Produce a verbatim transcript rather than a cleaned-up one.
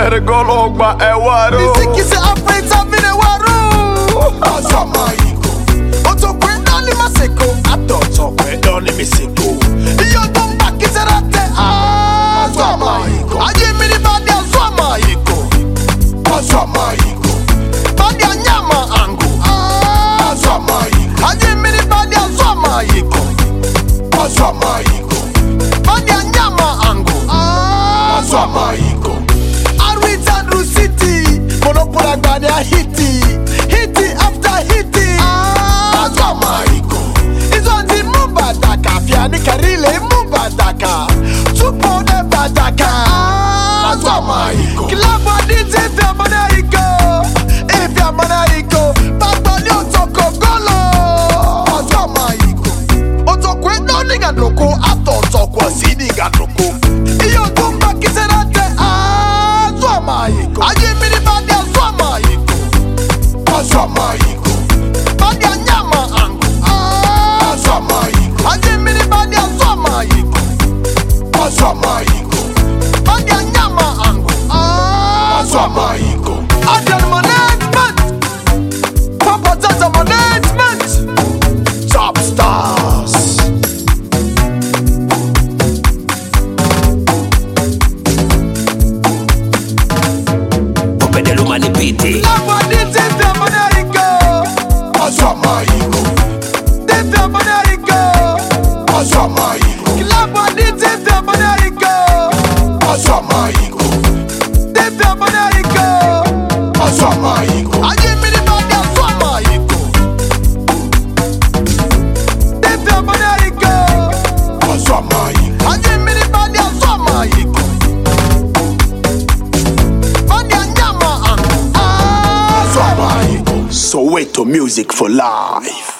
Ergologba ewaru. Miziki se operator vile waru. Azama iko. Oto kwenda ni maseko. Ato to kwenda ni miseko. Iyo tumba kizerate. Azama iko. Aje mini badi azama iko. Azama iko. Badi anyama angu. Azama iko. Aje mini badi azama iko. Azama iko. Badi anyama angu. Azama iko. Monopola gbade a hiti, hiti after hiti. Azama iko. Izondi mubadaka, fiani karile mubadaka. Tupo de badaka. Azama iko. Kilabo diti fia mana iko, ifia mana iko. Babali otoko golo. Azama iko. Otokwe no niga droko, ato otokwa si niga droko. Iyo tumba kiserate. Azama iko. Aje mini badi azama iko. Azama iko. Badi anyama angu. Azama iko. Aje mini badi azama iko. Azama iko. Badi anyama angu. Azama iko. Adrian management. Papa Tata management. Top stars. Pedelo manipiti. Lava di Devia Manarico. Azama iko. Devia Manarico. Azama iko. Lava di Devia Manarico. Azama iko. Devia Manarico. Azama iko. Aje mini badi azama iko. Devia Manarico. Azama iko. Aje mini badi azama iko. Soweto music for life.